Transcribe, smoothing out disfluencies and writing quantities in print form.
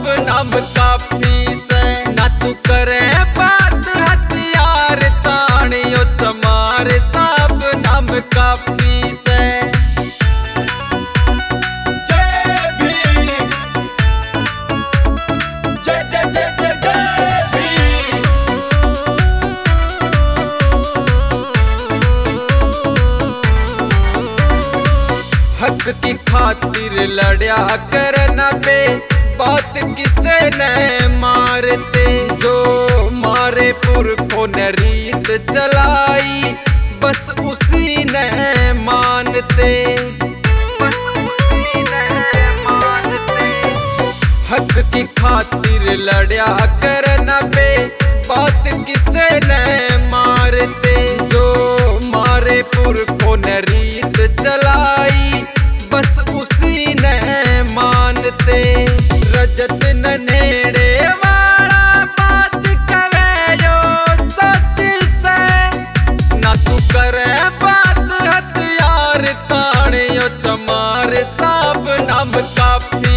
साहब नाम काफी से ना तू करे बात हथियार तानियो तुम्हारे साहब नाम काफी से। जय भीम, जय जय जय जय जय भीम। हक की खातिर लड़या करना बे बात किसे न मारते, जो मारे पुरखों ने रीत चलाई बस उसी ने मानते। हक की खातिर लड़या करना बे बात किसे न मारते, जो मारे पुरखों ने रीत चलाई बस उसी ने मानते। रजत न नेड़े वाला बात करे जो सच से, ना तू करे बात हथियार तानियो तुम्हारे साहब नाम काफी